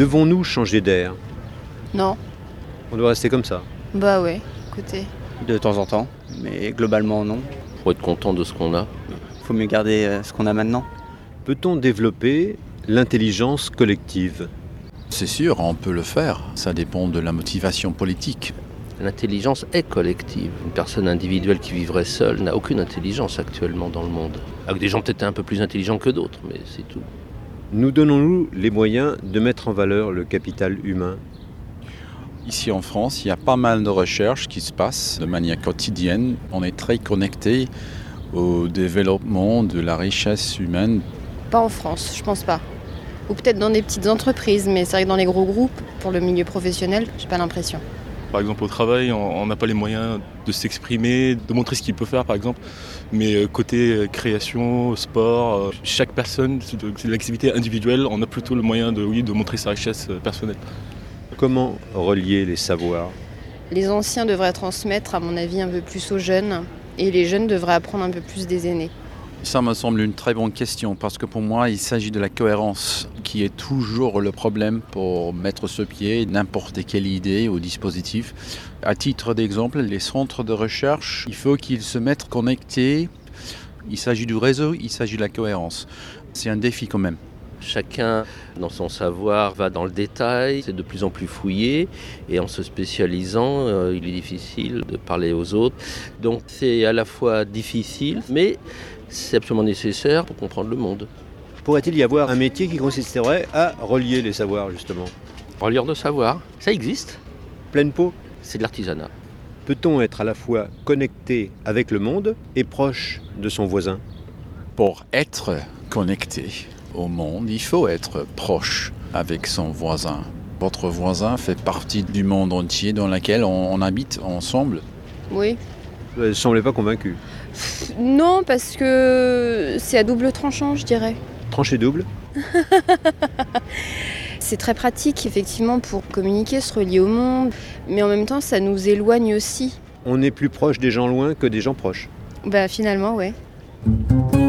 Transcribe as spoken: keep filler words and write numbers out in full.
Devons-nous changer d'air ? Non. On doit rester comme ça ? Bah ouais, écoutez. De temps en temps, mais globalement non. Faut être content de ce qu'on a. Faut mieux garder euh, ce qu'on a maintenant. Peut-on développer l'intelligence collective ? C'est sûr, on peut le faire. Ça dépend de la motivation politique. L'intelligence est collective. Une personne individuelle qui vivrait seule n'a aucune intelligence actuellement dans le monde. Avec des gens peut-être un peu plus intelligents que d'autres, mais c'est tout. Nous donnons-nous les moyens de mettre en valeur le capital humain ? Ici en France, il y a pas mal de recherches qui se passent de manière quotidienne. On est très connecté au développement de la richesse humaine. Pas en France, je pense pas. Ou peut-être dans des petites entreprises, mais c'est vrai que dans les gros groupes, pour le milieu professionnel, j'ai pas l'impression. Par exemple, au travail, on n'a pas les moyens de s'exprimer, de montrer ce qu'il peut faire, par exemple. Mais côté création, sport, chaque personne, c'est l'activité individuelle, on a plutôt le moyen de, oui, de montrer sa richesse personnelle. Comment relier les savoirs ? Les anciens devraient transmettre, à mon avis, un peu plus aux jeunes, et les jeunes devraient apprendre un peu plus des aînés. Ça me semble une très bonne question parce que pour moi, il s'agit de la cohérence qui est toujours le problème pour mettre sur pied n'importe quelle idée ou dispositif. À titre d'exemple, les centres de recherche, il faut qu'ils se mettent connectés. Il s'agit du réseau, il s'agit de la cohérence. C'est un défi quand même. Chacun, dans son savoir, va dans le détail, c'est de plus en plus fouillé, et en se spécialisant, euh, il est difficile de parler aux autres. Donc c'est à la fois difficile, mais c'est absolument nécessaire pour comprendre le monde. Pourrait-il y avoir un métier qui consisterait à relier les savoirs, justement ? Relieur de savoir, ça existe. Pleine peau ? C'est de l'artisanat. Peut-on être à la fois connecté avec le monde et proche de son voisin ? Pour être connecté au monde, il faut être proche avec son voisin. Votre voisin fait partie du monde entier dans lequel on, on habite ensemble. Oui. Vous ne semblez pas convaincu. Non, parce que c'est à double tranchant, je dirais. Tranché double ? C'est très pratique, effectivement, pour communiquer, se relier au monde, mais en même temps, ça nous éloigne aussi. On est plus proche des gens loin que des gens proches. Bah, finalement, ouais.